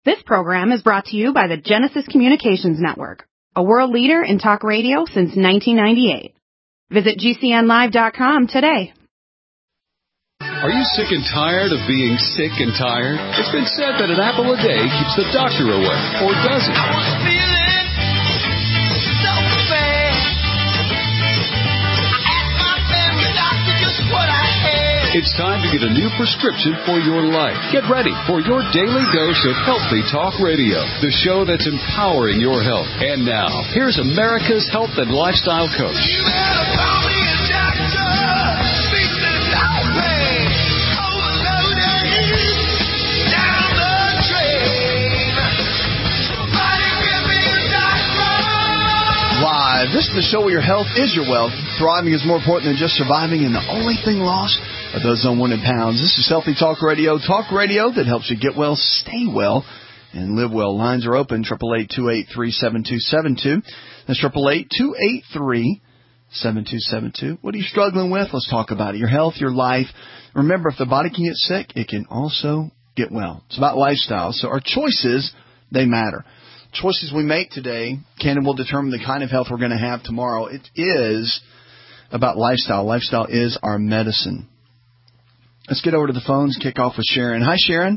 This program is brought to you by the Genesis Communications Network, a world leader in talk radio since 1998. Visit GCNlive.com today. Are you sick and tired of being sick and tired? It's been said that an apple a day keeps the doctor away, or does it? I was feeling so bad. I asked my family doctor just what I had. It's time to get a new prescription for your life. Get ready for your daily dose of Healthy Talk Radio, the show that's empowering your health. And now, here's America's health and lifestyle coach. You better call me a doctor. Beat the dog pain. Overloaded. Down the drain. Somebody give me a doctor. Live. This is the show where your health is your wealth. Thriving is more important than just surviving, and the only thing lost are those unwanted pounds. This is Healthy Talk Radio that helps you get well, stay well, and live well. Lines are open, 888-283-7272. That's 888-283-7272. What are you struggling with? Let's talk about it. Your health, your life. Remember, if the body can get sick, it can also get well. It's about lifestyle. So our choices, they matter. Choices we make today can and will determine the kind of health we're going to have tomorrow. It is about lifestyle. Lifestyle is our medicine. Let's get over to the phones, kick off with Sharon. Hi, Sharon.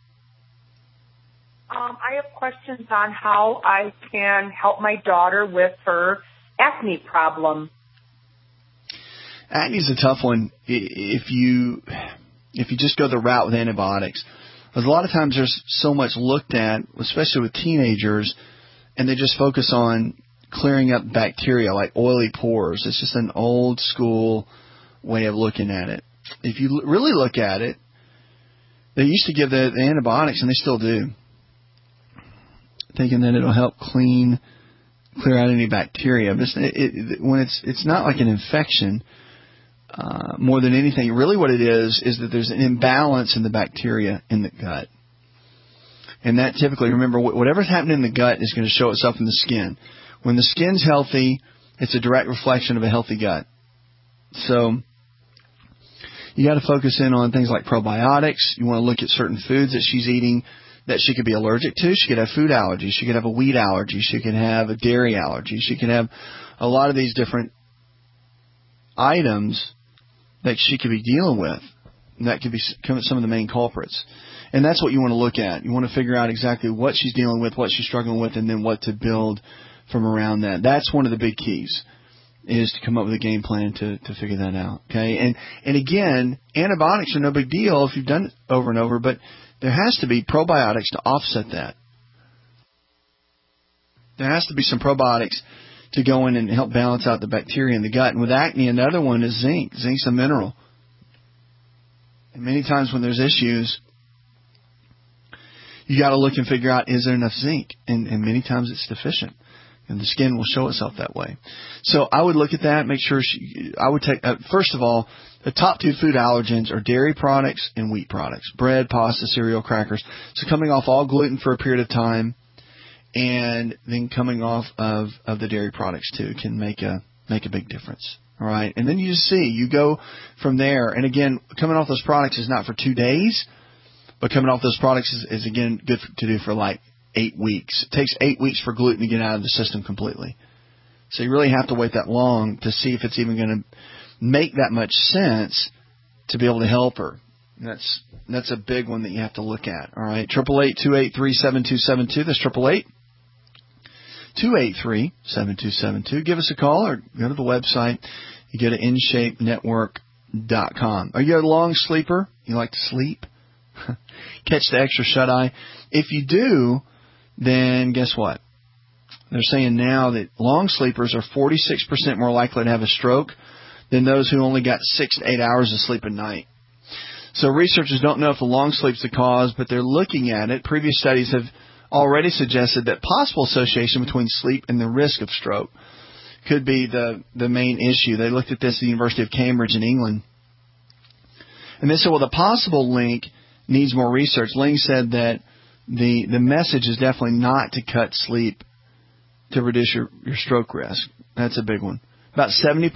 I have questions on how I can help my daughter with her acne problem. Acne is a tough one if you just go the route with antibiotics. Because a lot of times there's so much looked at, especially with teenagers, and they just focus on clearing up bacteria like oily pores. It's just an old school way of looking at it. If you really look at it, they used to give the antibiotics, and they still do, thinking that it'll help clear out any bacteria. But when it's not like an infection, more than anything, really what it is that there's an imbalance in the bacteria in the gut. And that typically, remember, whatever's happening in the gut is going to show itself in the skin. When the skin's healthy, it's a direct reflection of a healthy gut. So you got to focus in on things like probiotics. You want to look at certain foods that she's eating that she could be allergic to. She could have food allergies. She could have a wheat allergy. She could have a dairy allergy. She could have a lot of these different items that she could be dealing with. And that could be some of the main culprits. And that's what you want to look at. You want to figure out exactly what she's dealing with, what she's struggling with, and then what to build from around that. That's one of the big keys, is to come up with a game plan to figure that out. Okay, and again, antibiotics are no big deal if you've done it over and over, but there has to be probiotics to offset that. There has to be some probiotics to go in and help balance out the bacteria in the gut. And with acne, another one is zinc. Zinc's a mineral. And many times when there's issues, you got to look and figure out, is there enough zinc? And many times it's deficient. And the skin will show itself that way. So I would look at that, make sure I would take, first of all, the top two food allergens are dairy products and wheat products. Bread, pasta, cereal, crackers. So coming off all gluten for a period of time and then coming off of the dairy products too can make a big difference. All right. And then you just see, you go from there. And again, coming off those products is not for 2 days, but coming off those products is again good to do for like 8 weeks. It takes 8 weeks for gluten to get out of the system completely. So you really have to wait that long to see if it's even going to make that much sense to be able to help her. And that's a big one that you have to look at. All right, 888-283-7272. That's 888-283-7272. Give us a call or go to the website. You go to InShapeNetwork.com. Are you a long sleeper? You like to sleep? Catch the extra shut-eye? If you do, then guess what? They're saying now that long sleepers are 46% more likely to have a stroke than those who only got 6 to 8 hours of sleep a night. So researchers don't know if the long sleep's the cause, but they're looking at it. Previous studies have already suggested that possible association between sleep and the risk of stroke could be the main issue. They looked at this at the University of Cambridge in England. And they said, well, the possible link needs more research. Ling said that the message is definitely not to cut sleep to reduce your stroke risk. That's a big one. About 70%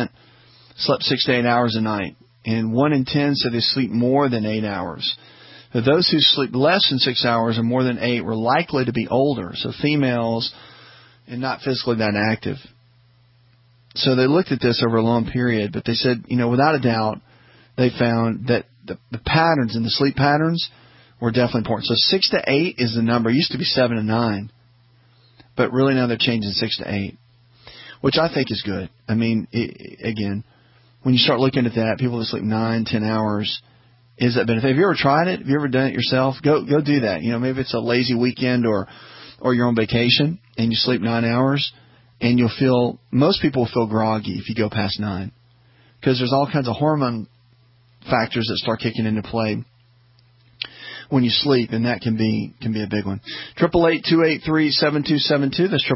slept 6 to 8 hours a night, and 1 in 10 said they sleep more than 8 hours. that those who sleep less than 6 hours or more than 8 were likely to be older, so females and not physically that active. So they looked at this over a long period, but they said, without a doubt, they found that the patterns and the sleep patterns were definitely important. So 6 to 8 is the number. It used to be 7 to 9, but really now they're changing 6 to 8, which I think is good. I mean, again, when you start looking at that, people that sleep 9, 10 hours, is that benefit? Have you ever tried it? Have you ever done it yourself? Go do that. Maybe it's a lazy weekend or you're on vacation and you sleep 9 hours, and most people will feel groggy if you go past 9, because there's all kinds of hormone factors that start kicking into play when you sleep, and that can be a big one. 888-283-7272. That's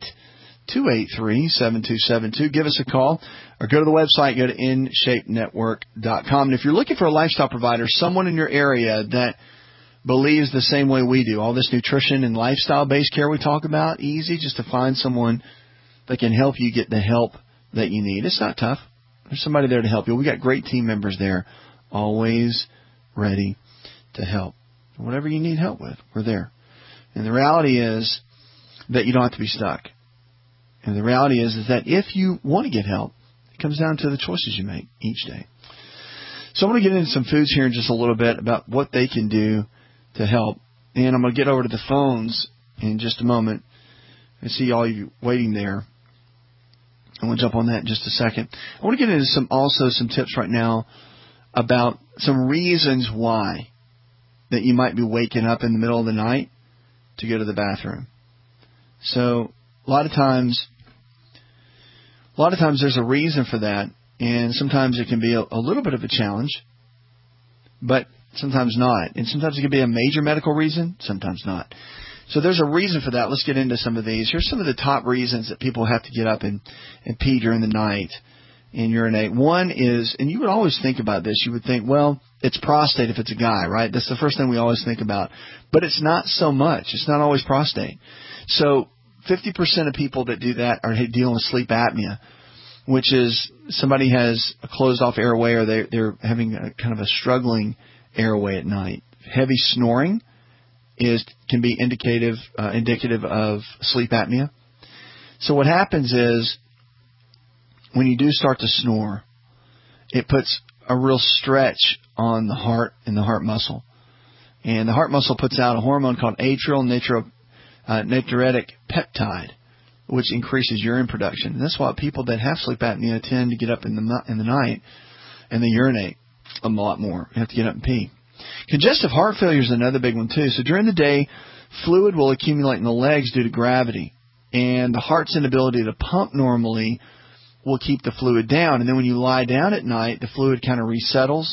888-283-7272. Give us a call or go to the website. Go to InShapeNetwork.com. And if you're looking for a lifestyle provider, someone in your area that believes the same way we do, all this nutrition and lifestyle-based care we talk about, easy just to find someone that can help you get the help that you need. It's not tough. There's somebody there to help you. We got great team members there, always ready to help. Whatever you need help with, we're there. And the reality is that you don't have to be stuck. And the reality is that if you want to get help, it comes down to the choices you make each day. So I'm going to get into some foods here in just a little bit about what they can do to help. And I'm going to get over to the phones in just a moment. I see all you waiting there. I want to jump on that in just a second. I want to get into some tips right now about some reasons why that you might be waking up in the middle of the night to go to the bathroom. So a lot of times there's a reason for that, and sometimes it can be a little bit of a challenge, but sometimes not. And sometimes it can be a major medical reason, sometimes not. So there's a reason for that. Let's get into some of these. Here's some of the top reasons that people have to get up and pee during the night and urinate. One is, and you would always think about this, you would think, well, it's prostate if it's a guy, right? That's the first thing we always think about. But it's not so much. It's not always prostate. So 50% of people that do that are dealing with sleep apnea, which is somebody has a closed-off airway, or they're having a kind of a struggling airway at night. Heavy snoring can be indicative of sleep apnea. So what happens is, when you do start to snore, it puts a real stretch on the heart and the heart muscle. And the heart muscle puts out a hormone called atrial natriuretic peptide, which increases urine production. And that's why people that have sleep apnea tend to get up in the night and they urinate a lot more. You have to get up and pee. Congestive heart failure is another big one too. So during the day, fluid will accumulate in the legs due to gravity, and the heart's inability to pump normally will keep the fluid down. And then when you lie down at night, the fluid kind of resettles.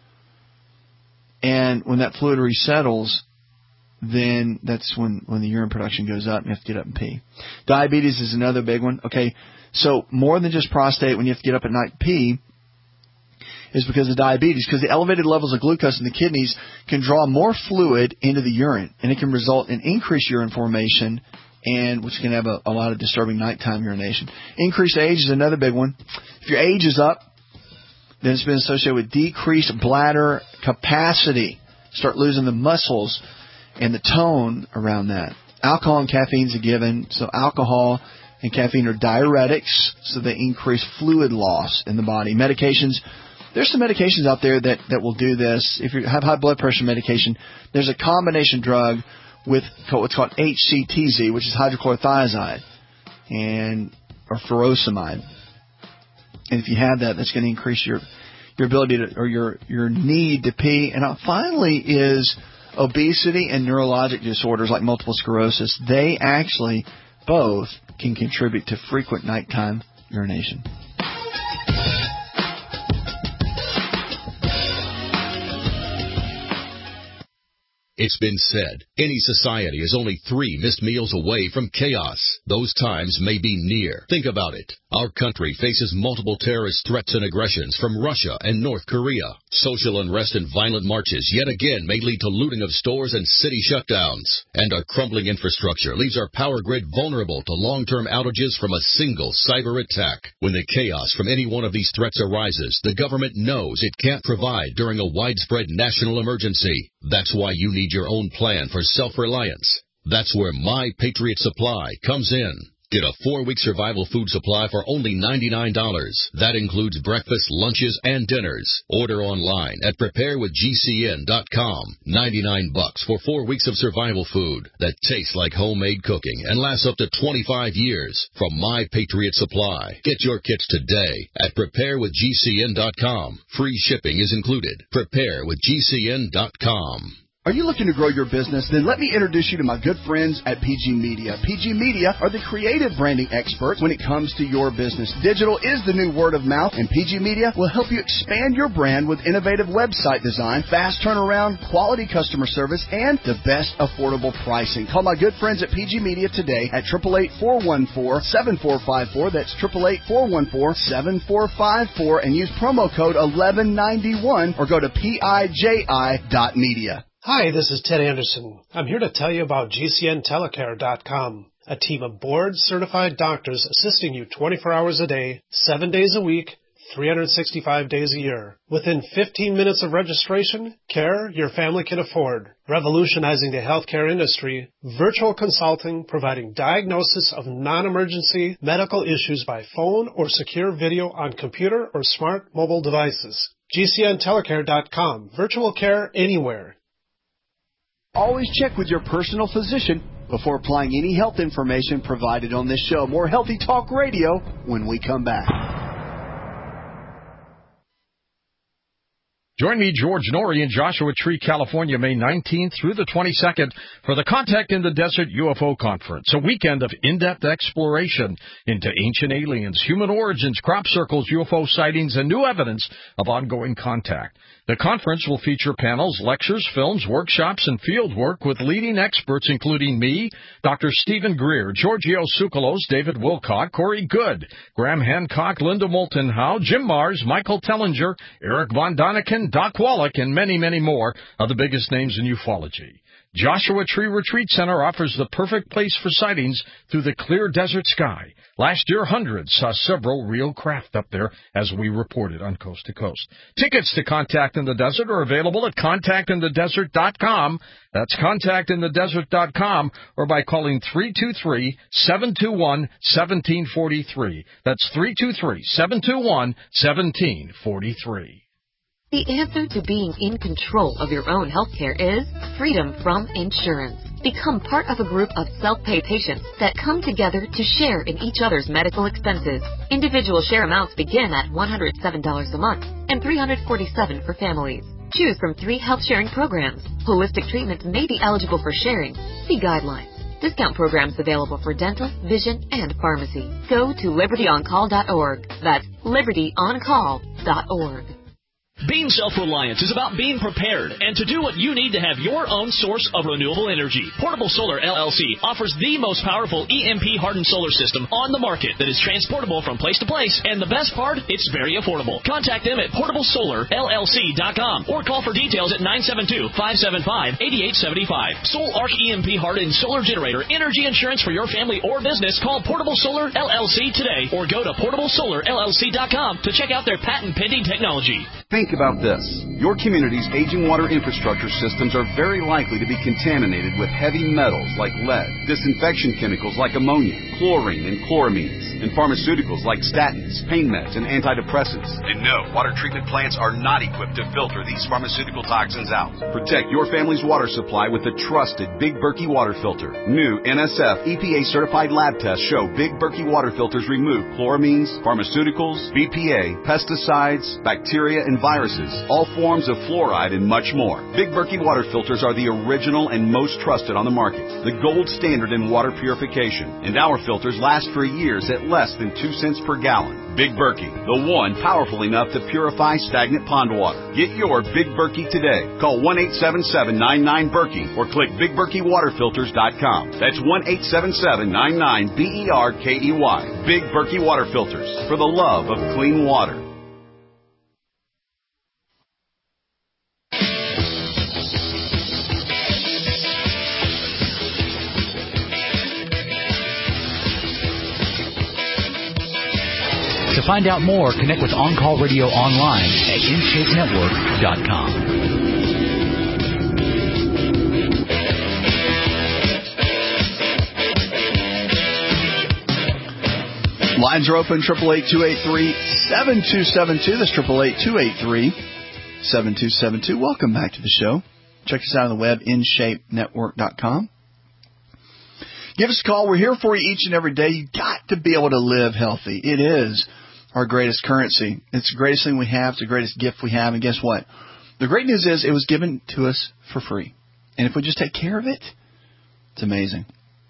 And when that fluid resettles, then that's when the urine production goes up and you have to get up and pee. Diabetes is another big one. Okay, so more than just prostate when you have to get up at night and pee is because of diabetes, because the elevated levels of glucose in the kidneys can draw more fluid into the urine, and it can result in increased urine formation, and which can have a lot of disturbing nighttime urination. Increased age is another big one. If your age is up, then it's been associated with decreased bladder capacity. Start losing the muscles and the tone around that. Alcohol and caffeine is a given. So alcohol and caffeine are diuretics, so they increase fluid loss in the body. Medications, there's some medications out there that will do this. If you have high blood pressure medication, there's a combination drug with what's called HCTZ, which is hydrochlorothiazide, or furosemide. And if you have that, that's going to increase your ability to, or your need to pee. And finally is obesity and neurologic disorders like multiple sclerosis. They actually both can contribute to frequent nighttime urination. It's been said, Any society is only 3 missed meals away from chaos. Those times may be near. Think about it. Our country faces multiple terrorist threats and aggressions from Russia and North Korea. Social unrest and violent marches yet again may lead to looting of stores and city shutdowns. And our crumbling infrastructure leaves our power grid vulnerable to long-term outages from a single cyber attack. When the chaos from any one of these threats arises, the government knows it can't provide during a widespread national emergency. That's why you need your own plan for self-reliance. That's where My Patriot Supply comes in. Get a 4-week survival food supply for only $99. That includes breakfast, lunches, and dinners. Order online at preparewithgcn.com. $99 for 4 weeks of survival food that tastes like homemade cooking and lasts up to 25 years from My Patriot Supply. Get your kits today at preparewithgcn.com. Free shipping is included. Preparewithgcn.com. Are you looking to grow your business? Then let me introduce you to my good friends at PG Media. PG Media are the creative branding experts when it comes to your business. Digital is the new word of mouth, and PG Media will help you expand your brand with innovative website design, fast turnaround, quality customer service, and the best affordable pricing. Call my good friends at PG Media today at 888-414-7454. That's 888-414-7454, and use promo code 1191 or go to PIJI.media. Hi, this is Ted Anderson. I'm here to tell you about GCNtelecare.com, a team of board-certified doctors assisting you 24 hours a day, 7 days a week, 365 days a year. Within 15 minutes of registration, care your family can afford. Revolutionizing the healthcare industry, virtual consulting providing diagnosis of non-emergency medical issues by phone or secure video on computer or smart mobile devices. GCNtelecare.com, virtual care anywhere. Always check with your personal physician before applying any health information provided on this show. More Healthy Talk Radio when we come back. Join me, George Norrie, in Joshua Tree, California, May 19th through the 22nd for the Contact in the Desert UFO Conference, a weekend of in-depth exploration into ancient aliens, human origins, crop circles, UFO sightings, and new evidence of ongoing contact. The conference will feature panels, lectures, films, workshops, and field work with leading experts including me, Dr. Stephen Greer, Giorgio Tsoukalos, David Wilcock, Corey Good, Graham Hancock, Linda Moulton Howe, Jim Mars, Michael Tellinger, Eric Von Daniken, Doc Wallach, and many, many more of the biggest names in ufology. Joshua Tree Retreat Center offers the perfect place for sightings through the clear desert sky. Last year, hundreds saw several real craft up there, as we reported on Coast to Coast. Tickets to Contact in the Desert are available at contactinthedesert.com. That's contactinthedesert.com, or by calling 323-721-1743. That's 323-721-1743. The answer to being in control of your own healthcare is freedom from insurance. Become part of a group of self-pay patients that come together to share in each other's medical expenses. Individual share amounts begin at $107 a month and $347 for families. Choose from 3 health-sharing programs. Holistic treatments may be eligible for sharing. See guidelines. Discount programs available for dental, vision, and pharmacy. Go to libertyoncall.org. That's libertyoncall.org. Being self-reliant is about being prepared and to do what you need to have your own source of renewable energy. Portable Solar LLC offers the most powerful EMP-hardened solar system on the market that is transportable from place to place, and the best part, it's very affordable. Contact them at portablesolarllc.com or call for details at 972-575-8875. Soul Arc EMP-hardened solar generator energy insurance for your family or business. Call Portable Solar LLC today or go to portablesolarllc.com to check out their patent-pending technology. Think about this. Your community's aging water infrastructure systems are very likely to be contaminated with heavy metals like lead, disinfection chemicals like ammonia, chlorine and chloramines, and pharmaceuticals like statins, pain meds, and antidepressants. And no, water treatment plants are not equipped to filter these pharmaceutical toxins out. Protect your family's water supply with the trusted Big Berkey water filter. New NSF EPA-certified lab tests show Big Berkey water filters remove chloramines, pharmaceuticals, BPA, pesticides, bacteria, and viruses, all forms of fluoride, and much more. Big Berkey water filters are the original and most trusted on the market, the gold standard in water purification, and our filters last for years at less than 2 cents per gallon. Big Berkey, the one powerful enough to purify stagnant pond water. Get your Big Berkey today. Call 1-877-99-BERKEY or click BigBerkeyWaterFilters.com. That's 1-877-99-BERKEY. Big Berkey Water Filters, for the love of clean water. To find out more, connect with On Call Radio online at InShapeNetwork.com. Lines are open, 888-283-7272. That's 888-283-7272. Welcome back to the show. Check us out on the web, InShapeNetwork.com. Give us a call. We're here for you each and every day. You've got to be able to live healthy. It is our greatest currency. It's the greatest thing we have. It's the greatest gift we have. And guess what? The great news is it was given to us for free. And if we just take care of it, it's amazing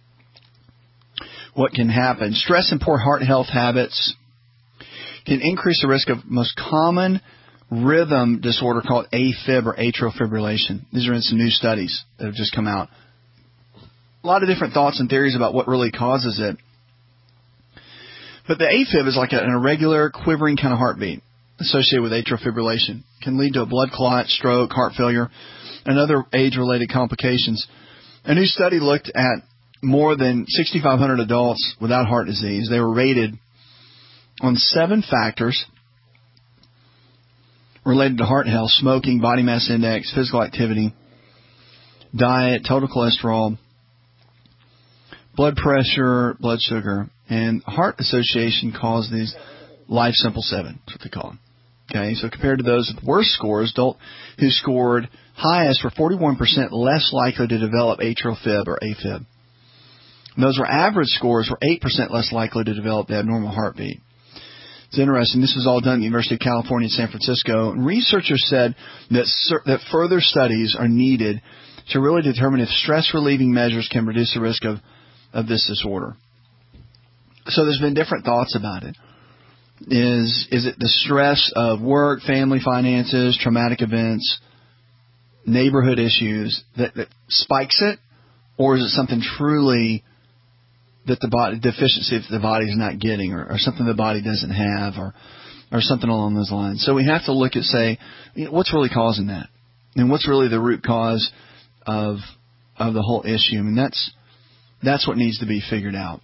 what can happen. Stress and poor heart health habits can increase the risk of most common rhythm disorder called AFib or atrial fibrillation. These are in some new studies that have just come out. A lot of different thoughts and theories about what really causes it. But the AFib is like an irregular, quivering kind of heartbeat associated with atrial fibrillation. It can lead to a blood clot, stroke, heart failure, and other age-related complications. A new study looked at more than 6,500 adults without heart disease. They were rated on 7 factors related to heart health: smoking, body mass index, physical activity, diet, total cholesterol, blood pressure, blood sugar, and Heart Association calls these Life Simple 7. That's what they call them. Okay, so compared to those with worse scores, adults who scored highest were 41% less likely to develop atrial fib or AFib. And those were average scores were 8% less likely to develop the abnormal heartbeat. It's interesting. This was all done at the University of California in San Francisco. And researchers said that further studies are needed to really determine if stress-relieving measures can reduce the risk of this disorder. So there's been different thoughts about it. Is it the stress of work, family, finances, traumatic events, neighborhood issues that spikes it? Or is it something truly that the body, deficiency that the body's not getting, or something the body doesn't have, or something along those lines? So we have to look at, say, what's really causing that? And what's really the root cause of the whole issue? I mean, that's what needs to be figured out.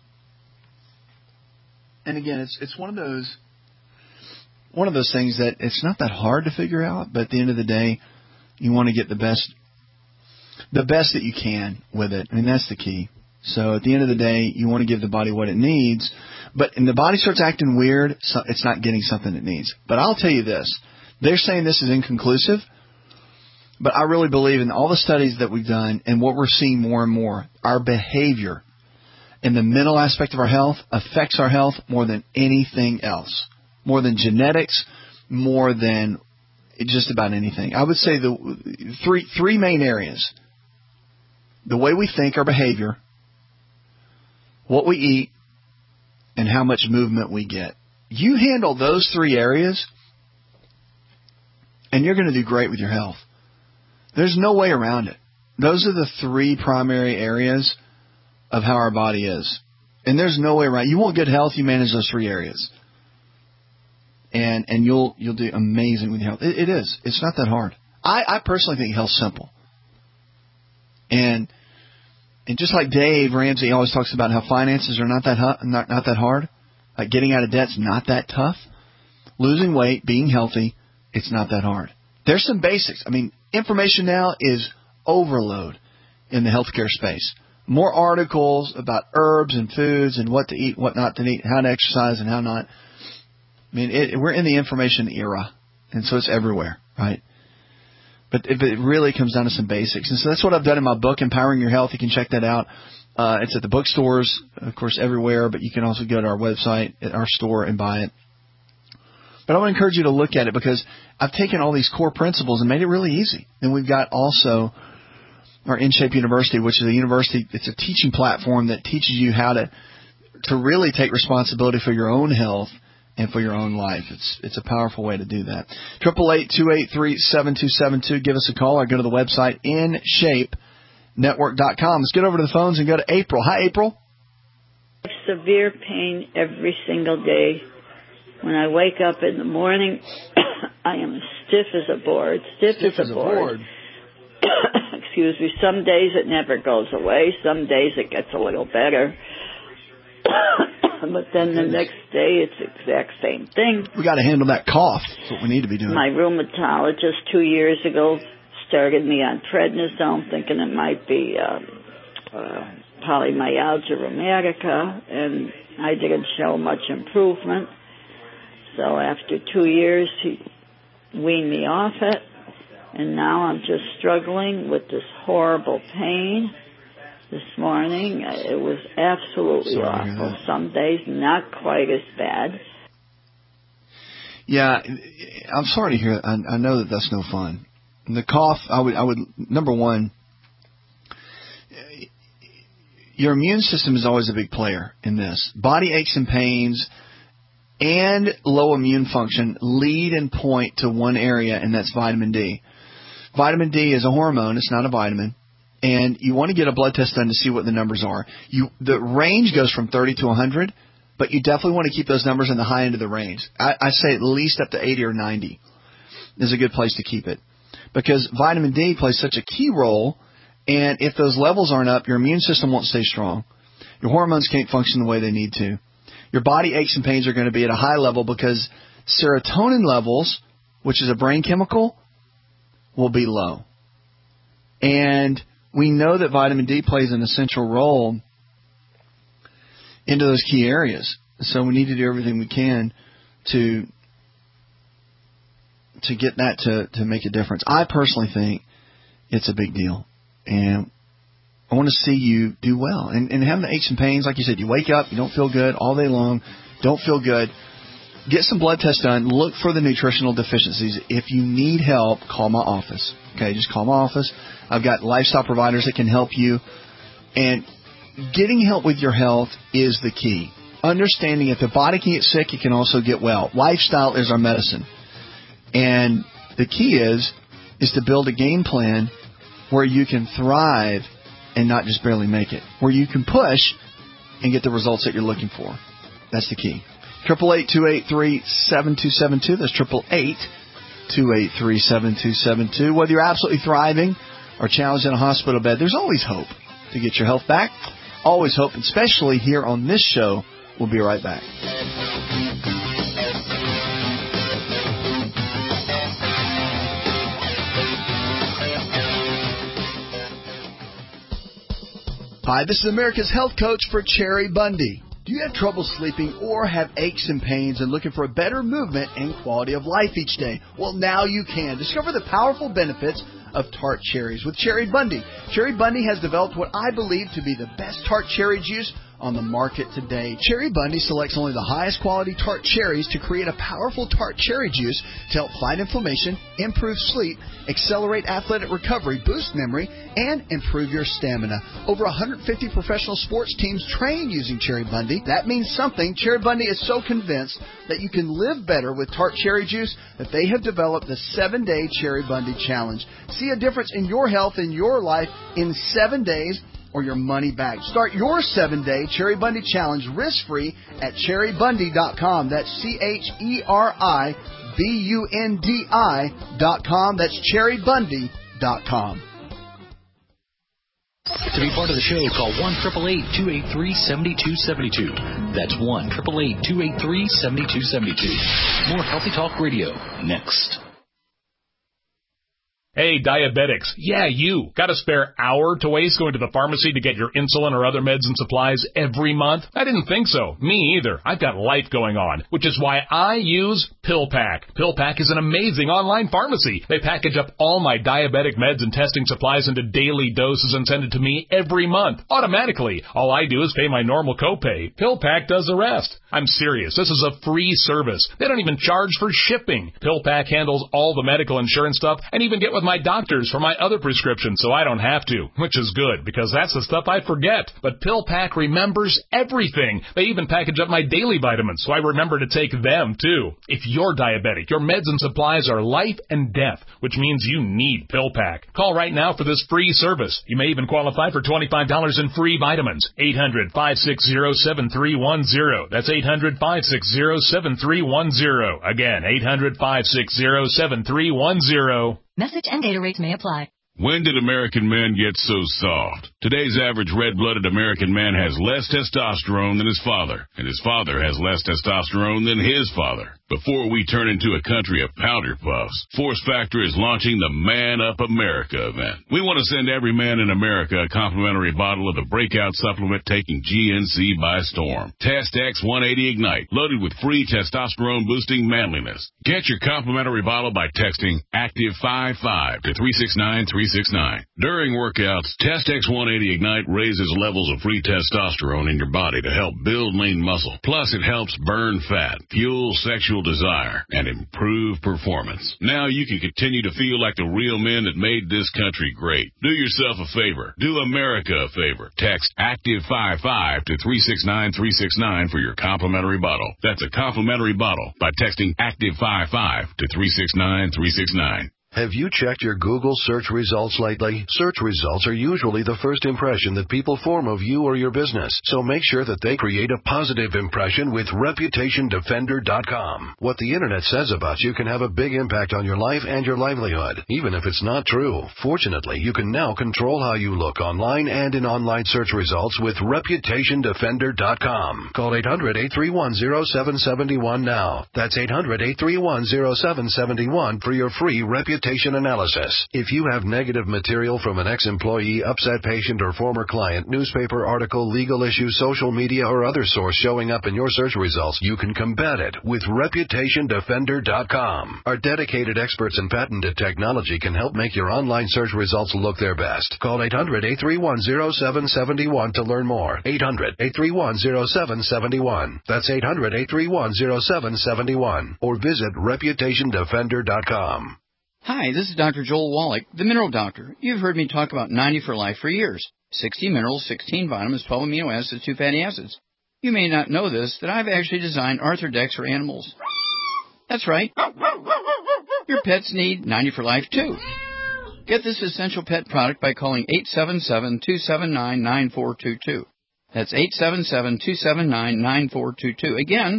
And again, it's one of those things that it's not that hard to figure out, but at the end of the day, you want to get the best that you can with it. I mean, that's the key. So at the end of the day, you want to give the body what it needs, but when the body starts acting weird, so it's not getting something it needs. But I'll tell you this, they're saying this is inconclusive, but I really believe in all the studies that we've done and what we're seeing more and more, our behavior and the mental aspect of our health affects our health more than anything else, more than genetics, more than just about anything. I would say the three main areas: the way we think, our behavior, what we eat, and how much movement we get. You handle those 3 areas, and you're going to do great with your health. There's no way around it. Those are the 3 primary areas of how our body is. And there's no way around it. You want good health, you manage those 3 areas. And you'll do amazing with your health. It is. It's not that hard. I personally think health's simple. And just like Dave Ramsey always talks about how finances are not that hard, like getting out of debt's not that tough. Losing weight, being healthy, it's not that hard. There's some basics. I mean, information now is overload in the healthcare space. More articles about herbs and foods and what to eat, what not to eat, how to exercise and how not. I mean, we're in the information era, and so it's everywhere, right? But it really comes down to some basics. And so that's what I've done in my book, Empowering Your Health. You can check that out. It's at the bookstores, of course, everywhere, but you can also go to our website at our store and buy it. But I want to encourage you to look at it because I've taken all these core principles and made it really easy. Then we've got also our InShape University, which is a university. It's a teaching platform that teaches you how to really take responsibility for your own health and for your own life. It's a powerful way to do that. 888-283-7272. Give us a call or go to the website InShapeNetwork.com. Let's get over to the phones and go to April. Hi, April. I have severe pain every single day. When I wake up in the morning, I am stiff as a board. Stiff as a board. Excuse me. Some days it never goes away. Some days it gets a little better. But then the next day it's the exact same thing. We got to handle that cough. That's what we need to be doing. My rheumatologist 2 years ago started me on prednisone, thinking it might be polymyalgia rheumatica, and I didn't show much improvement. So after 2 years, he weaned me off it, and now I'm just struggling with this horrible pain. This morning, it was absolutely awful. Some days, not quite as bad. Yeah, I'm sorry to hear that. I know that that's no fun. And the cough, I would number one, your immune system is always a big player in this. Body aches and pains and low immune function lead and point to one area, and that's vitamin D. Vitamin D is a hormone. It's not a vitamin. And you want to get a blood test done to see what the numbers are. The range goes from 30 to 100, but you definitely want to keep those numbers in the high end of the range. I say at least up to 80 or 90 is a good place to keep it, because vitamin D plays such a key role, and if those levels aren't up, your immune system won't stay strong. Your hormones can't function the way they need to. Your body aches and pains are going to be at a high level because serotonin levels, which is a brain chemical, will be low. And we know that vitamin D plays an essential role into those key areas. So we need to do everything we can to get that to make a difference. I personally think it's a big deal. And I want to see you do well. And having the aches and pains, like you said, you wake up, you don't feel good all day long, don't feel good. Get some blood tests done. Look for the nutritional deficiencies. If you need help, call my office. Okay, just call my office. I've got lifestyle providers that can help you. And getting help with your health is the key. Understanding if the body can get sick, it can also get well. Lifestyle is our medicine. And the key is to build a game plan where you can thrive and not just barely make it. Where you can push and get the results that you're looking for. That's the key. 888-283-7272. That's 888-283-7272. Whether you're absolutely thriving or challenged in a hospital bed, there's always hope to get your health back. Always hope, especially here on this show. We'll be right back. Hi, this is America's Health Coach for Cherry Bundy. Do you have trouble sleeping or have aches and pains and looking for a better movement and quality of life each day? Well, now you can. Discover the powerful benefits of tart cherries with Cherry Bundy. Cherry Bundy has developed what I believe to be the best tart cherry juice on the market today. Cherry Bundy selects only the highest quality tart cherries to create a powerful tart cherry juice to help fight inflammation, improve sleep, accelerate athletic recovery, boost memory, and improve your stamina. Over 150 professional sports teams train using Cherry Bundy. That means something. Cherry Bundy is so convinced that you can live better with tart cherry juice that they have developed the 7-Day Cherry Bundy Challenge. See a difference in your health and your life in 7 days or your money back. Start your 7-Day Cherry Bundy Challenge risk-free at cherrybundy.com. That's CHERIBUNDI.com. That's cherrybundy.com. To be part of the show, call 1-888-283-7272. That's 1-888-283-7272. More Healthy Talk Radio next. Hey, diabetics. Yeah, you. Got a spare hour to waste going to the pharmacy to get your insulin or other meds and supplies every month? I didn't think so. Me either. I've got life going on, which is why I use PillPack. PillPack is an amazing online pharmacy. They package up all my diabetic meds and testing supplies into daily doses and send it to me every month, automatically. All I do is pay my normal copay. PillPack does the rest. I'm serious. This is a free service. They don't even charge for shipping. PillPack handles all the medical insurance stuff and even get with with my doctors for my other prescriptions so I don't have to, which is good because that's the stuff I forget. But PillPack remembers everything. They even package up my daily vitamins so I remember to take them too. If you're diabetic, your meds and supplies are life and death, which means you need PillPack. Call right now for this free service. You may even qualify for $25 in free vitamins. 800-560-7310. That's 800-560-7310. Again, 800-560-7310. Message and data rates may apply. When did American men get so soft? Today's average red-blooded American man has less testosterone than his father, and his father has less testosterone than his father. Before we turn into a country of powder puffs, Force Factor is launching the Man Up America event. We want to send every man in America a complimentary bottle of the breakout supplement taking GNC by storm. Test X 180 Ignite, loaded with free testosterone-boosting manliness. Get your complimentary bottle by texting ACTIVE55 to 369-369. During workouts, Test X 180 Ignite raises levels of free testosterone in your body to help build lean muscle. Plus, it helps burn fat, fuel sexual desire, and improve performance. Now you can continue to feel like the real men that made this country great. Do yourself a favor. Do America a favor. Text ACTIVE55 to 369-369 for your complimentary bottle. That's a complimentary bottle by texting ACTIVE55 to 369-369. Have you checked your Google search results lately? Search results are usually the first impression that people form of you or your business, so make sure that they create a positive impression with ReputationDefender.com. What the Internet says about you can have a big impact on your life and your livelihood, even if it's not true. Fortunately, you can now control how you look online and in online search results with ReputationDefender.com. Call 800-831-0771 now. That's 800-831-0771 for your free reputation analysis. If you have negative material from an ex-employee, upset patient, or former client, newspaper article, legal issue, social media, or other source showing up in your search results, you can combat it with ReputationDefender.com. Our dedicated experts in patented technology can help make your online search results look their best. Call 800-831-0771 to learn more. 800-831-0771. That's 800-831-0771. Or visit ReputationDefender.com. Hi, this is Dr. Joel Wallach, the Mineral Doctor. You've heard me talk about 90 for Life for years. 60 minerals, 16 vitamins, 12 amino acids, 2 fatty acids. You may not know this, that I've actually designed Arthrodex for animals. That's right. Your pets need 90 for Life, too. Get this essential pet product by calling 877-279-9422. That's 877-279-9422. Again,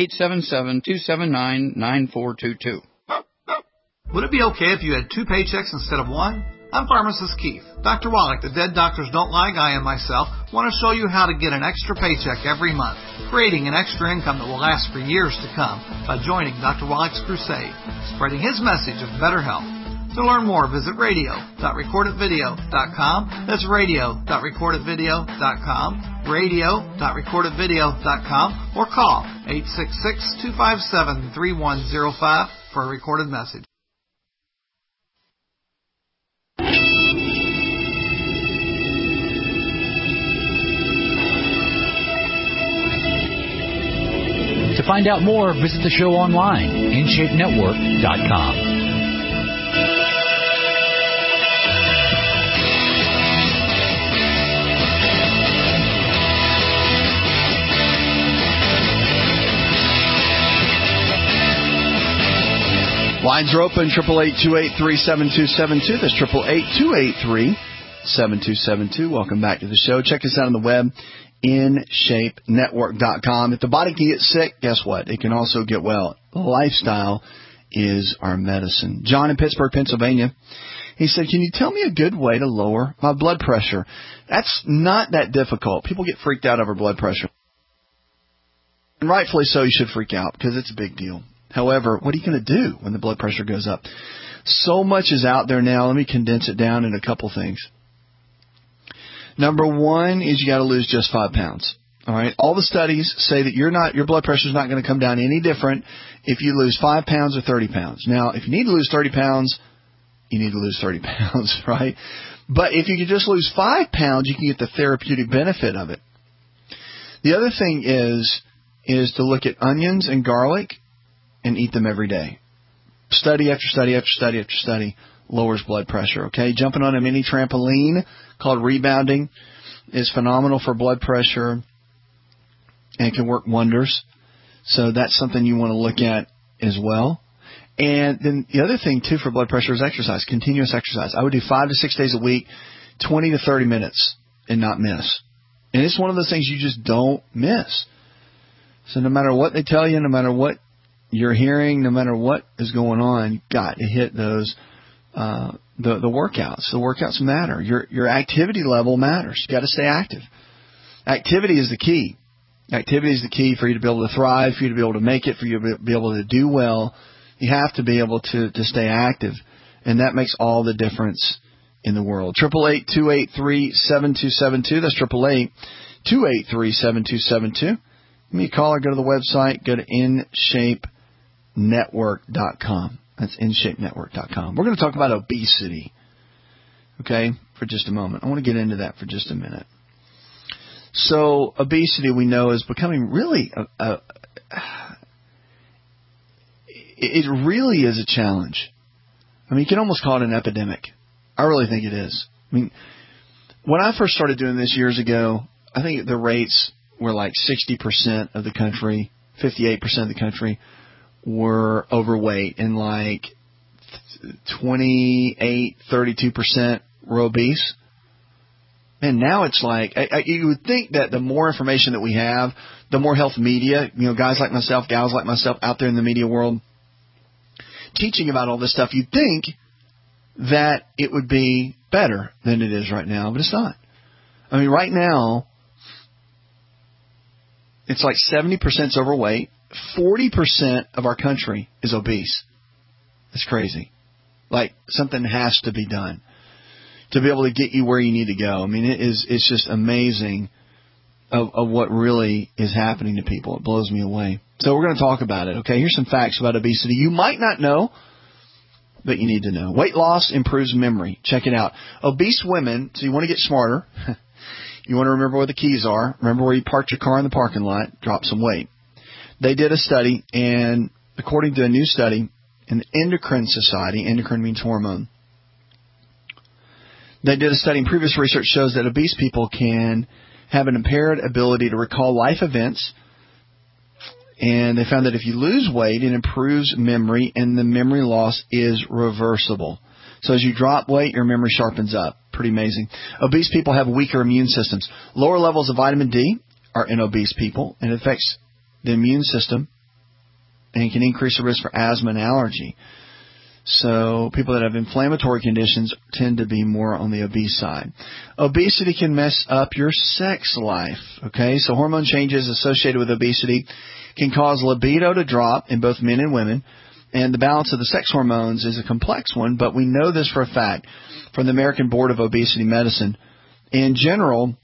877-279-9422. Would it be okay if you had 2 paychecks instead of 1? I'm Pharmacist Keith. Dr. Wallach, the Dead Doctors Don't Lie guy, and myself want to show you how to get an extra paycheck every month, creating an extra income that will last for years to come by joining Dr. Wallach's crusade, spreading his message of better health. To learn more, visit radio.recordedvideo.com. That's radio.recordedvideo.com, radio.recordedvideo.com, or call 866-257-3105 for a recorded message. To find out more, visit the show online, InShapeNetwork.com. Lines are open, 888-283-7272. That's 888-283-7272. Welcome back to the show. Check us out on the web, InShapeNetwork.com. If the body can get sick, guess what? It can also get well. Lifestyle is our medicine. John in Pittsburgh, Pennsylvania. He said, can you tell me a good way to lower my blood pressure? That's not that difficult. People get freaked out over blood pressure. And rightfully so, you should freak out because it's a big deal. However, what are you going to do when the blood pressure goes up? So much is out there now. Let me condense it down in a couple things. Number one is you got to lose just 5 pounds. All right. All the studies say that your blood pressure is not going to come down any different if you lose 5 pounds or 30 pounds. Now, if you need to lose 30 pounds, you need to lose 30 pounds, right? But if you can just lose 5 pounds, you can get the therapeutic benefit of it. The other thing is to look at onions and garlic and eat them every day. Study after study after study after study. lowers blood pressure. Okay, jumping on a mini trampoline called rebounding is phenomenal for blood pressure and can work wonders. So that's something you want to look at as well. And then the other thing, too, for blood pressure is exercise, continuous exercise. I would do 5 to 6 days a week, 20 to 30 minutes, and not miss. And it's one of those things you just don't miss. So no matter what they tell you, no matter what you're hearing, no matter what is going on, you've got to hit those the workouts. The workouts matter. Your activity level matters. You've got to stay active. Activity is the key. Activity is the key for you to be able to thrive, for you to be able to make it, for you to be able to do well. You have to be able to stay active, and that makes all the difference in the world. 888-283-7272. That's 888-283-7272. Give me a call or go to the website. Go to InShapeNetwork.com. That's InShapeNetwork.com. We're going to talk about obesity, okay, for just a moment. I want to get into that for just a minute. So obesity, we know, is becoming really it really is a challenge. I mean, you can almost call it an epidemic. I really think it is. I mean, when I first started doing this years ago, I think the rates were like 60% of the country, 58% of the country were overweight, and like 32% were obese. And now it's like, you would think that the more information that we have, the more health media, guys like myself, gals like myself out there in the media world, teaching about all this stuff, you'd think that it would be better than it is right now, but it's not. I mean, right now, it's like 70% is overweight. 40% of our country is obese. That's crazy. Like, something has to be done to be able to get you where you need to go. I mean, it's just amazing of what really is happening to people. It blows me away. So we're going to talk about it, okay? Here's some facts about obesity you might not know, but you need to know. Weight loss improves memory. Check it out. Obese women, so you want to get smarter. You want to remember where the keys are. Remember where you parked your car in the parking lot. Drop some weight. They did a study, and according to a new study in the Endocrine Society, endocrine means hormone, they did a study, and previous research shows that obese people can have an impaired ability to recall life events. And they found that if you lose weight, it improves memory, and the memory loss is reversible. So as you drop weight, your memory sharpens up. Pretty amazing. Obese people have weaker immune systems. Lower levels of vitamin D are in obese people, and it affects the immune system and can increase the risk for asthma and allergy. So people that have inflammatory conditions tend to be more on the obese side. Obesity can mess up your sex life, okay? So hormone changes associated with obesity can cause libido to drop in both men and women, and the balance of the sex hormones is a complex one, but we know this for a fact from the American Board of Obesity Medicine. In general,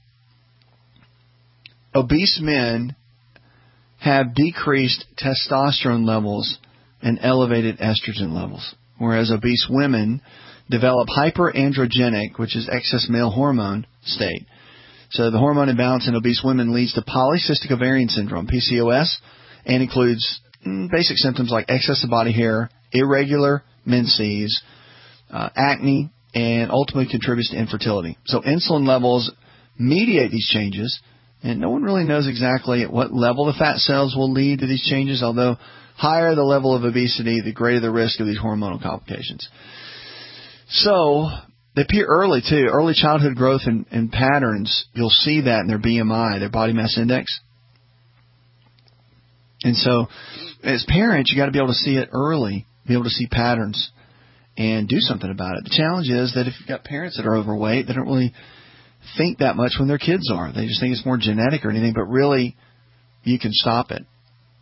obese men have decreased testosterone levels and elevated estrogen levels, whereas obese women develop hyperandrogenic, which is excess male hormone state. So the hormone imbalance in obese women leads to polycystic ovarian syndrome, PCOS, and includes basic symptoms like excess of body hair, irregular menses, acne, and ultimately contributes to infertility. So insulin levels mediate these changes, and no one really knows exactly at what level the fat cells will lead to these changes, although higher the level of obesity, the greater the risk of these hormonal complications. So they appear early, too. Early childhood growth and patterns, you'll see that in their BMI, their body mass index. And so as parents, you got to be able to see it early, be able to see patterns and do something about it. The challenge is that if you've got parents that are overweight, they don't really think that much when their kids are. They just think it's more genetic or anything, but really you can stop it.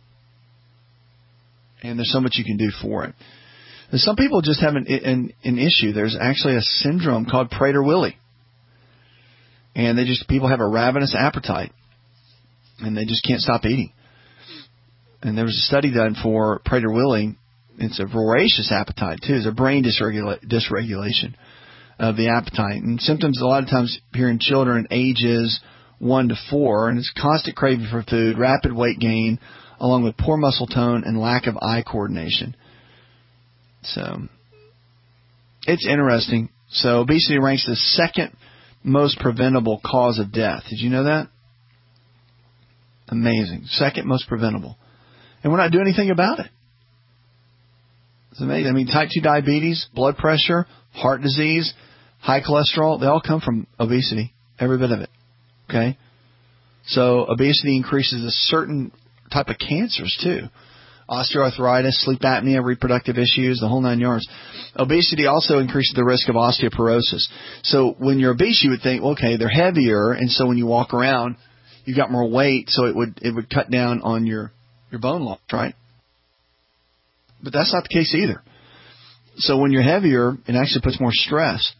And there's so much you can do for it. And some people just have an issue. There's actually a syndrome called Prader-Willi. And people have a ravenous appetite. And they just can't stop eating. And there was a study done for Prader-Willi. It's a voracious appetite, too. It's a brain dysregulation of the appetite. And symptoms a lot of times appear in children ages 1 to 4. And it's constant craving for food, rapid weight gain, along with poor muscle tone and lack of eye coordination. So It's interesting. So obesity ranks the second most preventable cause of death. Did you know that? Amazing. Second most preventable. And we're not doing anything about it. It's amazing. I mean, type 2 diabetes, blood pressure, heart disease, high cholesterol, they all come from obesity. Every bit of it. Okay? So obesity increases a certain type of cancers too. Osteoarthritis, sleep apnea, reproductive issues, the whole 9 yards. Obesity also increases the risk of osteoporosis. So when you're obese, you would think, okay, they're heavier, and so when you walk around, you've got more weight, so it would cut down on your bone loss, right? But that's not the case either. So when you're heavier, it actually puts more stress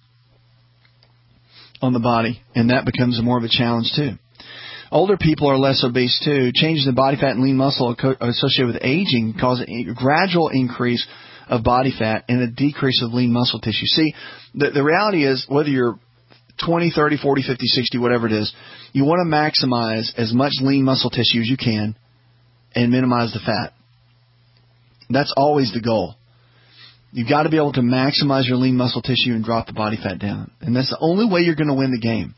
on the body, and that becomes more of a challenge too. Older people are less obese too. Changes in body fat and lean muscle associated with aging cause a gradual increase of body fat and a decrease of lean muscle tissue. See, the reality is, whether you're 20, 30, 40, 50, 60, whatever it is, you want to maximize as much lean muscle tissue as you can and minimize the fat. That's always the goal. You've got to be able to maximize your lean muscle tissue and drop the body fat down. And that's the only way you're going to win the game.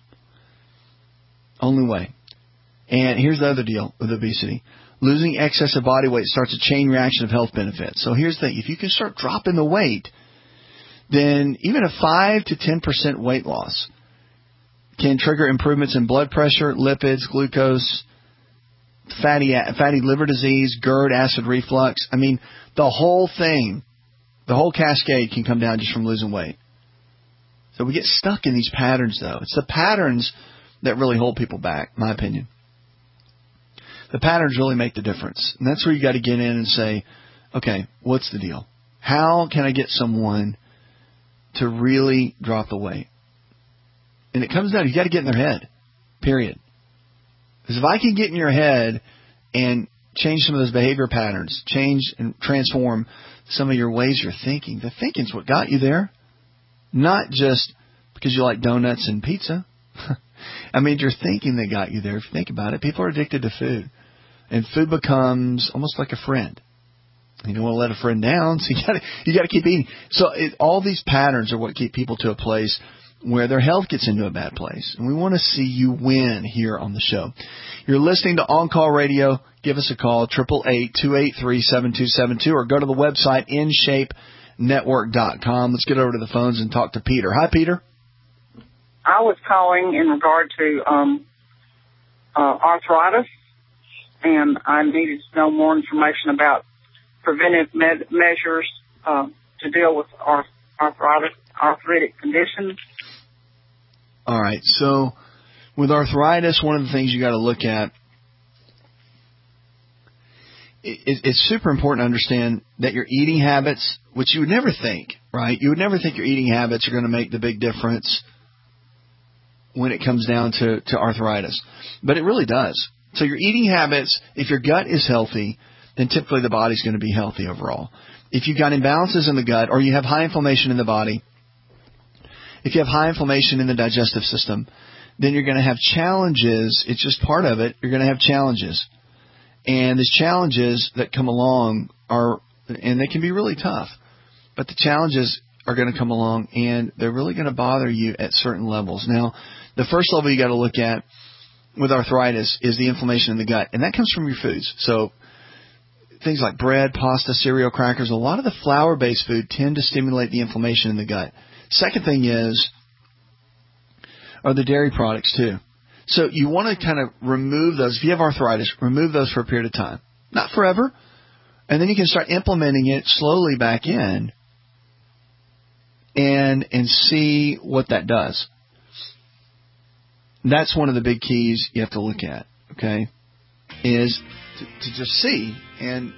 Only way. And here's the other deal with obesity. Losing excessive body weight starts a chain reaction of health benefits. So here's the thing. If you can start dropping the weight, then even a 5 to 10% weight loss can trigger improvements in blood pressure, lipids, glucose, fatty liver disease, GERD, acid reflux. I mean, the whole thing, the whole cascade can come down just from losing weight. So we get stuck in these patterns, though. It's the patterns that really hold people back, in my opinion. The patterns really make the difference. And that's where you got to get in and say, okay, what's the deal? How can I get someone to really drop the weight? And it comes down, you got to get in their head, period. Because if I can get in your head and change some of those behavior patterns, change and transform some of your ways you're thinking, the thinking's what got you there. Not just because you like donuts and pizza. I mean, your thinking that got you there. If you think about it, people are addicted to food. And food becomes almost like a friend. You don't want to let a friend down, so you got to keep eating. So all these patterns are what keep people to a place where their health gets into a bad place. And we want to see you win here on the show. You're listening to On Call Radio. Give us a call, 888-283-7272, or go to the website, InShapeNetwork.com. Let's get over to the phones and talk to Peter. Hi, Peter. I was calling in regard to arthritis, and I needed to know more information about preventive measures to deal with arthritic conditions. All right. So with arthritis, one of the things you got to look at, it's super important to understand that your eating habits, which you would never think, right? You would never think your eating habits are going to make the big difference when it comes down to arthritis. But it really does. So your eating habits, if your gut is healthy, then typically the body's going to be healthy overall. If you've got imbalances in the gut, or you have high inflammation in the body, if you have high inflammation in the digestive system, then you're going to have challenges. It's just part of it. You're going to have challenges. And these challenges that come along and they can be really tough, but the challenges are going to come along and they're really going to bother you at certain levels. Now, the first level you got to look at with arthritis is the inflammation in the gut, and that comes from your foods. So things like bread, pasta, cereal, crackers, a lot of the flour-based food tend to stimulate the inflammation in the gut. Second thing are the dairy products too. So you want to kind of remove those. If you have arthritis, remove those for a period of time. Not forever. And then you can start implementing it slowly back in and see what that does. That's one of the big keys you have to look at, okay, is to just see and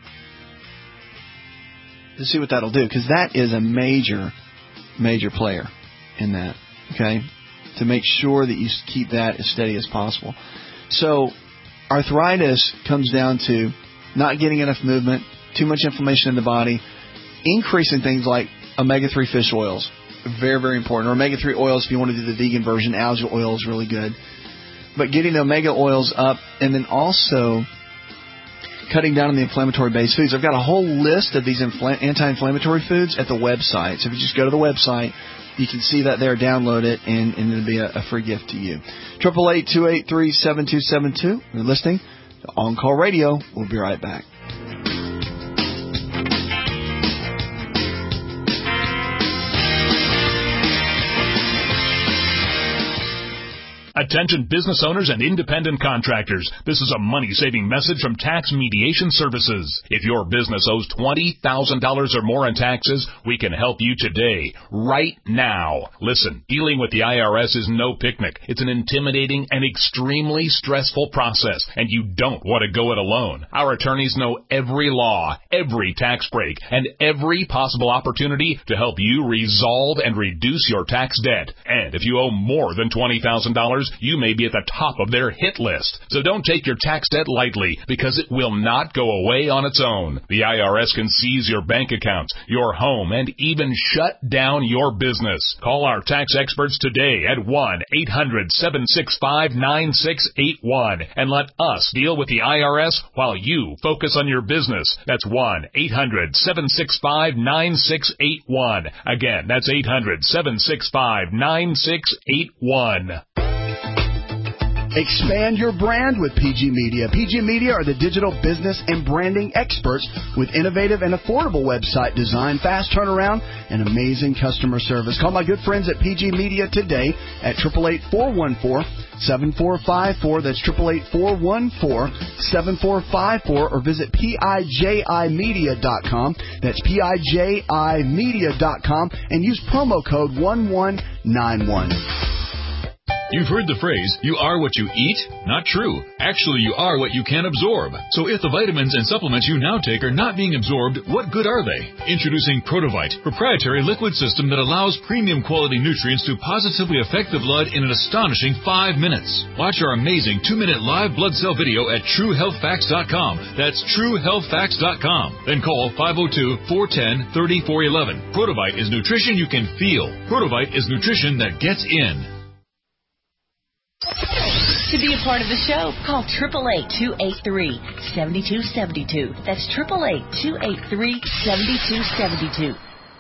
to see what that'll do, because that is a major player in that, okay, to make sure that you keep that as steady as possible. So arthritis comes down to not getting enough movement, too much inflammation in the body, increasing things like omega-3 fish oils. Very, very important. Or omega-3 oils, if you want to do the vegan version, algae oil is really good. But getting the omega oils up, and then also cutting down on the inflammatory-based foods. I've got a whole list of these anti-inflammatory foods at the website. So if you just go to the website, you can see that there, download it, and it'll be a free gift to you. 888-283-7272. You're listening to On Call Radio. We'll be right back. Attention business owners and independent contractors. This is a money-saving message from Tax Mediation Services. If your business owes $20,000 or more in taxes, we can help you today, right now. Listen, dealing with the IRS is no picnic. It's an intimidating and extremely stressful process, and you don't want to go it alone. Our attorneys know every law, every tax break, and every possible opportunity to help you resolve and reduce your tax debt. And if you owe more than $20,000, you may be at the top of their hit list. So don't take your tax debt lightly, because it will not go away on its own. The IRS can seize your bank accounts, your home, and even shut down your business. Call our tax experts today at 1-800-765-9681 and let us deal with the IRS while you focus on your business. That's 1-800-765-9681. Again, that's 800-765-9681. Expand your brand with PG Media. PG Media are the digital business and branding experts with innovative and affordable website design, fast turnaround, and amazing customer service. Call my good friends at PG Media today at 888-414-7454. That's 888-414-7454, or visit PIJImedia.com. That's PIJImedia.com, and use promo code 1191. You've heard the phrase, you are what you eat? Not true. Actually, you are what you can absorb. So if the vitamins and supplements you now take are not being absorbed, what good are they? Introducing Protovite, proprietary liquid system that allows premium quality nutrients to positively affect the blood in an astonishing 5 minutes. Watch our amazing 2-minute live blood cell video at TrueHealthFacts.com. That's TrueHealthFacts.com. Then call 502-410-3411. Protovite is nutrition you can feel. Protovite is nutrition that gets in. To be a part of the show, call 888-283-7272. That's 888-283-7272.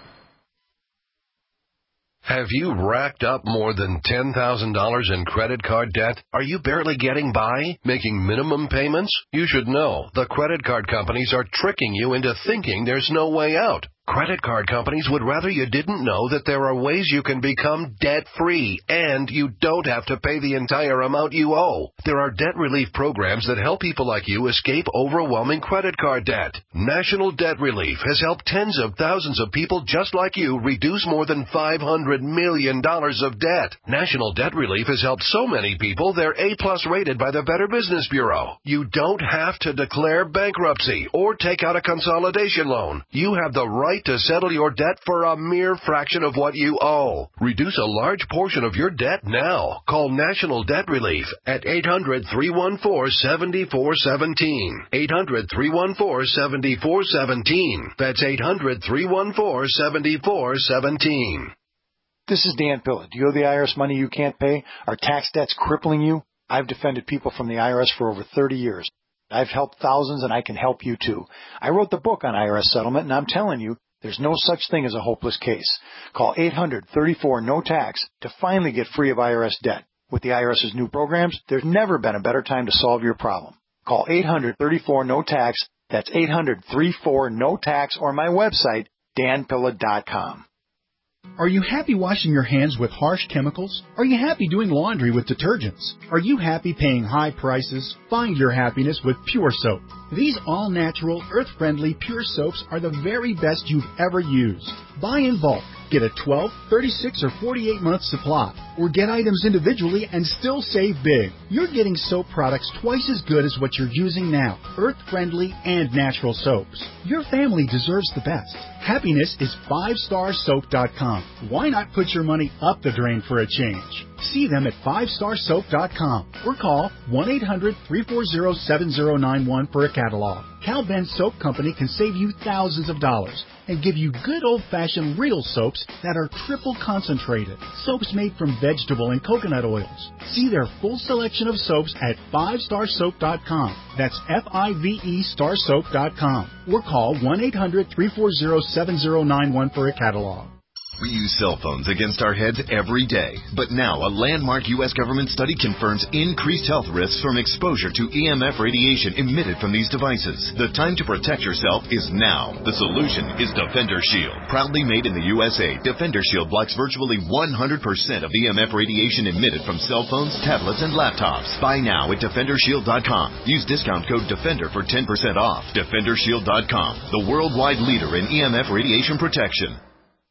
Have you racked up more than $10,000 in credit card debt? Are you barely getting by, making minimum payments? You should know the credit card companies are tricking you into thinking there's no way out. Credit card companies would rather you didn't know that there are ways you can become debt-free, and you don't have to pay the entire amount you owe. There are debt relief programs that help people like you escape overwhelming credit card debt. National Debt Relief has helped tens of thousands of people just like you reduce more than $500 million of debt. National Debt Relief has helped so many people they're A-plus rated by the Better Business Bureau. You don't have to declare bankruptcy or take out a consolidation loan. You have the right to settle your debt for a mere fraction of what you owe. Reduce a large portion of your debt now. Call National Debt Relief at 800-314-7417. 800-314-7417. That's 800-314-7417. This is Dan Pilla. Do you owe the IRS money you can't pay? Are tax debts crippling you? I've defended people from the IRS for over 30 years. I've helped thousands, and I can help you too. I wrote the book on IRS settlement, and I'm telling you, there's no such thing as a hopeless case. Call 800-34-NO-TAX to finally get free of IRS debt. With the IRS's new programs, there's never been a better time to solve your problem. Call 800-34-NO-TAX. That's 800-34-NO-TAX, or my website, danpilla.com. Are you happy washing your hands with harsh chemicals? Are you happy doing laundry with detergents? Are you happy paying high prices? Find your happiness with Pure Soap. These all-natural, earth-friendly Pure Soaps are the very best you've ever used. Buy in bulk. Get a 12, 36, or 48-month supply. Or get items individually and still save big. You're getting soap products twice as good as what you're using now. Earth-friendly and natural soaps. Your family deserves the best. Happiness is 5starsoap.com. Why not put your money up the drain for a change? See them at 5starsoap.com or call 1-800-340-7091 for a catalog. Cal Ben Soap Company can save you thousands of dollars and give you good old-fashioned real soaps that are triple concentrated. Soaps made from vegetable and coconut oils. See their full selection of soaps at 5starsoap.com. That's F-I-V-E starsoap.com. Or call 1-800-340-7091 for a catalog. We use cell phones against our heads every day. But now a landmark U.S. government study confirms increased health risks from exposure to EMF radiation emitted from these devices. The time to protect yourself is now. The solution is Defender Shield. Proudly made in the USA, Defender Shield blocks virtually 100% of EMF radiation emitted from cell phones, tablets, and laptops. Buy now at DefenderShield.com. Use discount code DEFENDER for 10% off. DefenderShield.com, the worldwide leader in EMF radiation protection.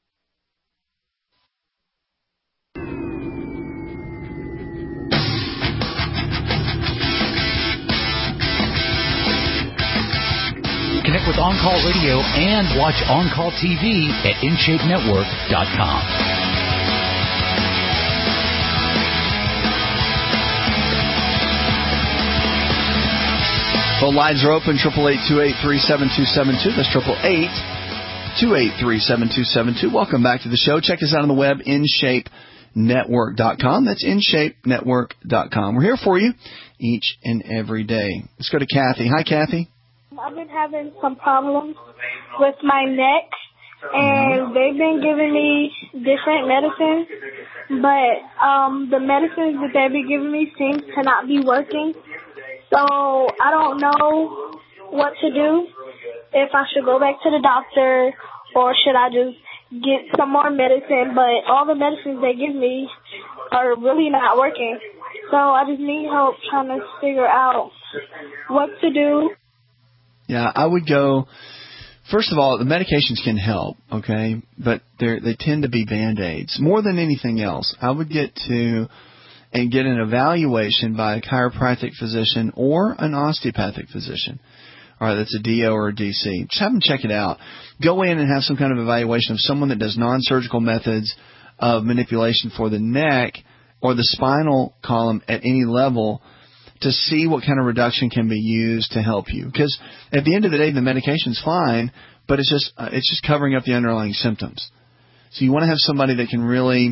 Connect with On-Call Radio and watch On-Call TV at InShapeNetwork.com. Phone lines are open, 888-283-7272. That's 888-283-7272. Welcome back to the show. Check us out on the web, InShapeNetwork.com. That's InShapeNetwork.com. We're here for you each and every day. Let's go to Kathy. Hi, Kathy. I've been having some problems with my neck, and they've been giving me different medicines, but the medicines that they've been giving me seems to not be working. So I don't know what to do, if I should go back to the doctor or should I just get some more medicine, but all the medicines they give me are really not working. So I just need help trying to figure out what to do. Yeah, I would go, first of all, the medications can help, okay, but they tend to be Band-Aids. More than anything else, I would get an evaluation by a chiropractic physician or an osteopathic physician. All right, that's a DO or a DC. Just have them check it out. Go in and have some kind of evaluation of someone that does non-surgical methods of manipulation for the neck or the spinal column at any level, to see what kind of reduction can be used to help you. Because at the end of the day, the medication's fine, but it's just covering up the underlying symptoms. So you want to have somebody that can really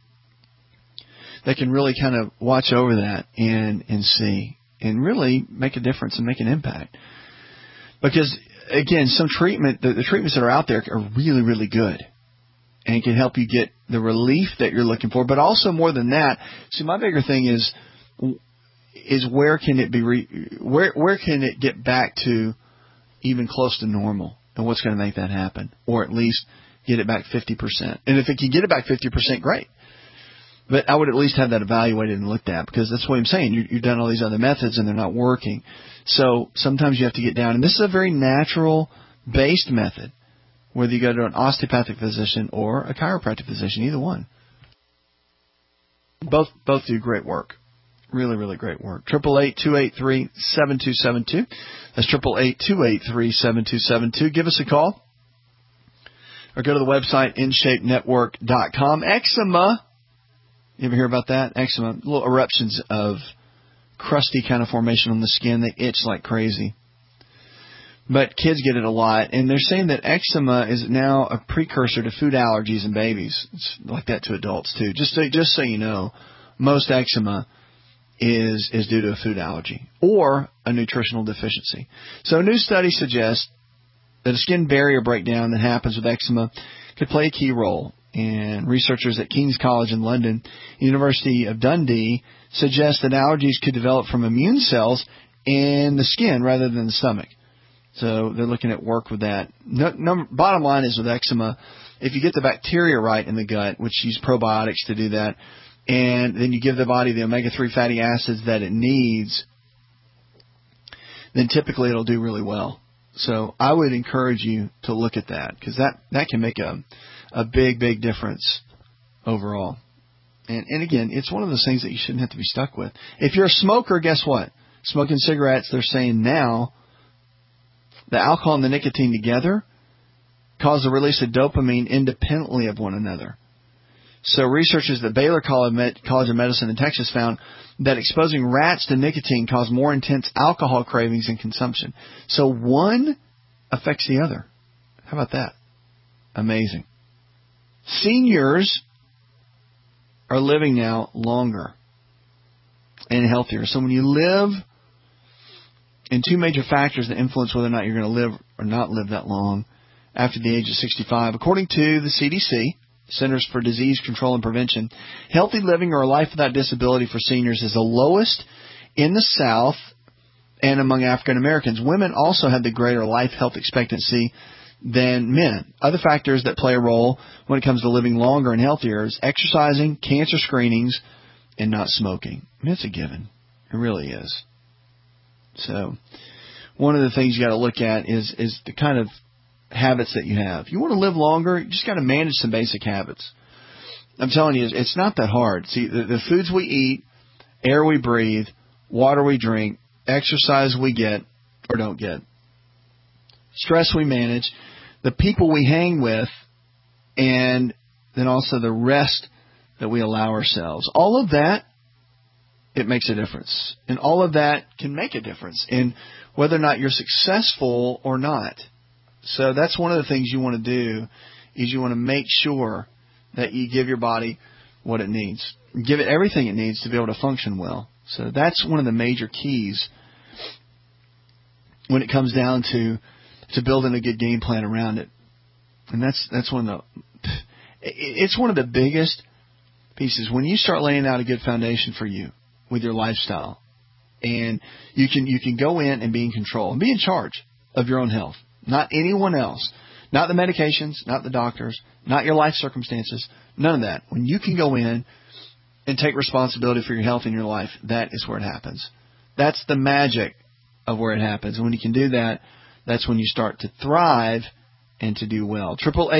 kind of watch over that and see and really make a difference and make an impact. Because again, some treatment, the treatments that are out there are really, really good and can help you get the relief that you're looking for. But also more than that, see, my bigger thing is where can it be where can it get back to even close to normal, and what's going to make that happen, or at least get it back 50%. And if it can get it back 50%, great. But I would at least have that evaluated and looked at, because that's what I'm saying. You've done all these other methods and they're not working. So sometimes you have to get down, and this is a very natural-based method, whether you go to an osteopathic physician or a chiropractic physician, either one. Both do great work. Really, really great work. 888-283-7272. That's 888-283-7272. Give us a call or go to the website, InShapeNetwork.com. Eczema. You ever hear about that? Eczema. Little eruptions of crusty kind of formation on the skin. They itch like crazy. But kids get it a lot. And they're saying that eczema is now a precursor to food allergies in babies. It's like that to adults, too. Just so you know, most eczema is due to a food allergy or a nutritional deficiency. So a new study suggests that a skin barrier breakdown that happens with eczema could play a key role. And researchers at King's College in London, University of Dundee, suggest that allergies could develop from immune cells in the skin rather than the stomach. So they're looking at work with that. Bottom line is with eczema, if you get the bacteria right in the gut, which use probiotics to do that, and then you give the body the omega-3 fatty acids that it needs, then typically it'll do really well. So I would encourage you to look at that, because that can make a big, big difference overall. And again, it's one of those things that you shouldn't have to be stuck with. If you're a smoker, guess what? Smoking cigarettes, they're saying now, the alcohol and the nicotine together cause the release of dopamine independently of one another. So researchers at Baylor College of Medicine in Texas found that exposing rats to nicotine caused more intense alcohol cravings and consumption. So one affects the other. How about that? Amazing. Seniors are living now longer and healthier. So when you live, and two major factors that influence whether or not you're going to live or not live that long after the age of 65. According to the CDC, Centers for Disease Control and Prevention, healthy living or a life without disability for seniors is the lowest in the South and among African Americans. Women also have the greater life health expectancy than men. Other factors that play a role when it comes to living longer and healthier is exercising, cancer screenings, and not smoking. I mean, it's a given. It really is. So one of the things you got to look at is the kind of habits that you have. You want to live longer, you just got to manage some basic habits. I'm telling you, it's not that hard. See, the foods we eat, air we breathe, water we drink, exercise we get or don't get, stress we manage, the people we hang with, and then also the rest that we allow ourselves. All of that, it makes a difference. And all of that can make a difference in whether or not you're successful or not. So that's one of the things you want to do, is you want to make sure that you give your body what it needs. Give it everything it needs to be able to function well. So that's one of the major keys when it comes down to building a good game plan around it. And that's one of it's one of the biggest pieces. When you start laying out a good foundation for you with your lifestyle, and you can go in and be in control and be in charge of your own health. Not anyone else. Not the medications, not the doctors, not your life circumstances, none of that. When you can go in and take responsibility for your health in your life, that is where it happens. That's the magic of where it happens. And when you can do that, that's when you start to thrive and to do well.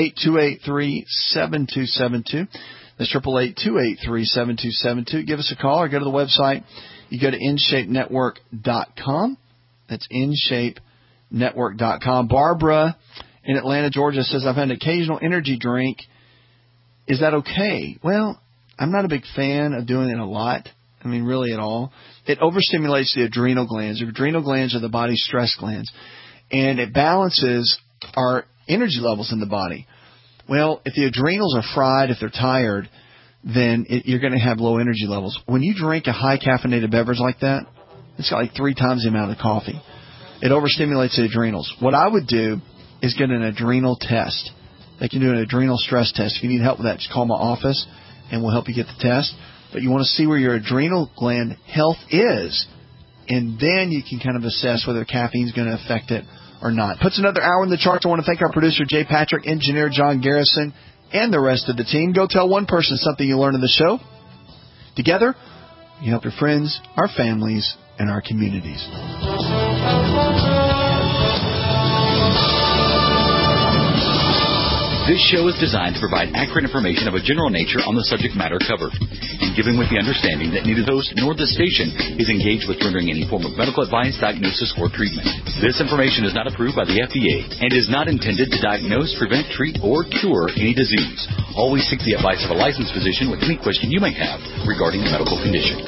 888-283-7272. That's 888-283-7272. Give us a call or go to the website. You go to InShapeNetwork.com. That's InShapeNetwork.com. Barbara in Atlanta, Georgia says, I've had an occasional energy drink. Is that okay? Well, I'm not a big fan of doing it a lot. I mean, really at all. It overstimulates the adrenal glands. The adrenal glands are the body's stress glands. And it balances our energy levels in the body. Well, if the adrenals are fried, if they're tired, then you're going to have low energy levels. When you drink a high caffeinated beverage like that, it's got like 3 times the amount of coffee. It overstimulates the adrenals. What I would do is get an adrenal test. They can do an adrenal stress test. If you need help with that, just call my office and we'll help you get the test. But you want to see where your adrenal gland health is, and then you can kind of assess whether caffeine is going to affect it or not. Puts another hour in the charts. I want to thank our producer, Jay Patrick, engineer John Garrison, and the rest of the team. Go tell one person something you learned in the show. Together, you help your friends, our families, and our communities. This show is designed to provide accurate information of a general nature on the subject matter covered, and given with the understanding that neither the host nor the station is engaged with rendering any form of medical advice, diagnosis, or treatment. This information is not approved by the FDA and is not intended to diagnose, prevent, treat, or cure any disease. Always seek the advice of a licensed physician with any question you may have regarding a medical condition.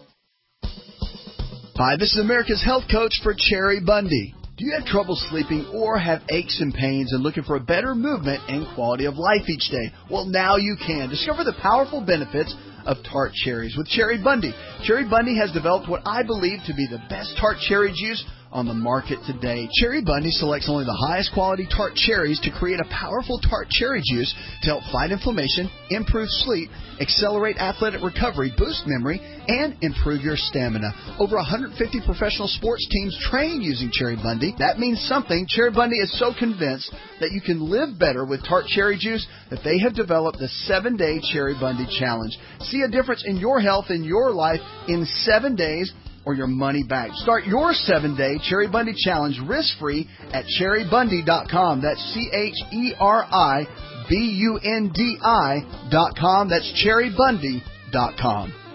Hi, this is America's Health Coach for Cherry Bundy. Do you have trouble sleeping or have aches and pains and looking for a better movement and quality of life each day? Well, now you can. Discover the powerful benefits of tart cherries with Cherry Bundy. Cherry Bundy has developed what I believe to be the best tart cherry juice on the market today. Cherry Bundy selects only the highest quality tart cherries to create a powerful tart cherry juice to help fight inflammation, improve sleep, accelerate athletic recovery, boost memory, and improve your stamina. Over 150 professional sports teams train using Cherry Bundy. That means something. Cherry Bundy is so convinced that you can live better with tart cherry juice that they have developed the 7-Day Cherry Bundy Challenge. See a difference in your health and your life in 7 days or your money back. Start your 7-Day Cherry Bundy Challenge risk-free at cherrybundy.com. That's CherryBundi.com. That's cherrybundy.com.